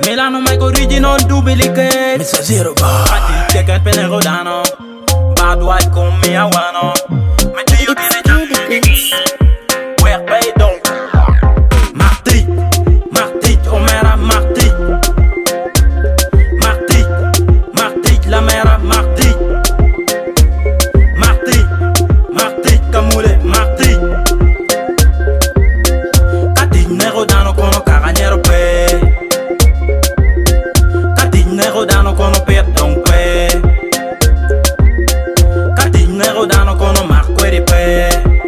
Milano Mike original duplicate. Mr. Zero Bar. Pati check and pene rodano. Bad white come me a wano. Me do you It's Judy Beats. Where pay donc. Marti, Marti, Omera Marti. Marti, Marti, la mera Marti. Marti, Marti, Kamule Marti. Kati nero dano kono caraniero pe. Kati nero dano kono perdon pe. Kati nero dano kono marco di pe.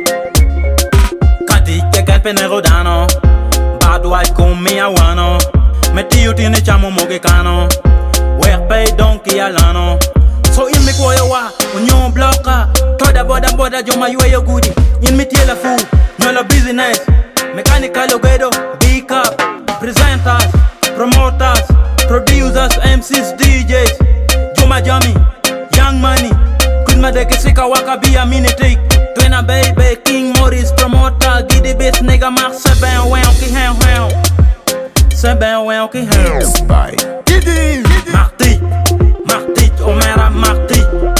Kati chekan pe nero dano. Bad white con me a wano. Metti io tiene chamo moge kano. Where pay donkey alano. So in me koyo wa, unyo blocka. Toda boda joma you your goodie. In me tell a fool, no la business. Mechanical ogedo, big up. Presenters, promoters, producers, MCs, DJs. Joma Jami, Young Money. Queen Madeke Sika Waka be a minute take. Twena baby, King Morris, promoter. Giddy best nigga Mark Seben, when okay, ham. Seben, when okay, ham. Bye. Marti, Marti, Omera Marti.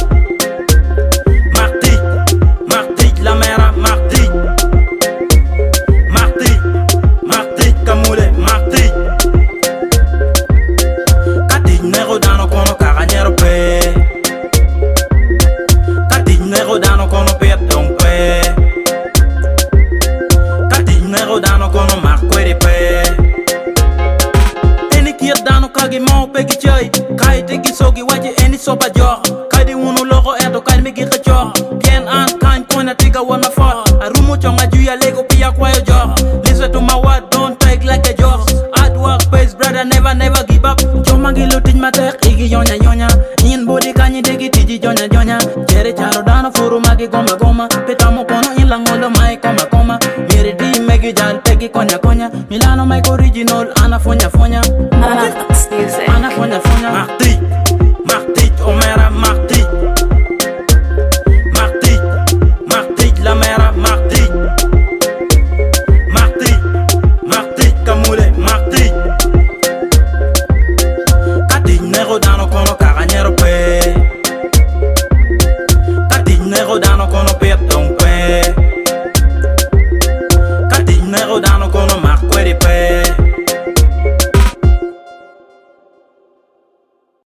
Marti, Marti, la mera Marti. Marti, Marti, Kamule Marti. Kati nero dano kono caraniero pe. Kati nero dano kono perdon pe. Kati nero dano kono marco di pe. Eni kier dano kagi mo pegi chay. Kai tegi sogi waje eni sopa jo. Kai di unu logo erdo kai mi gira jo. Bien an kan kona tiga wana for. Arumo chonga juya lego pia kwayo jo. Listen to my word, don't take like a joke. Hard work pays brother, never give up. Choma gilo tij matek igi yonya. In body kanyi degi tiji jonya. Jere charo dano furu magi goma. Petamo kono in langondo mai koma. Miri di megi jal pegi konya. Milano Mike original ana fonya. Nanax Music. Ana fonya. Marti, Omera Marti. Marti, la mera Marti. Marti, Kamule Marti. Kati nero dano kono caraniero pe. Kati nero dano kono pe.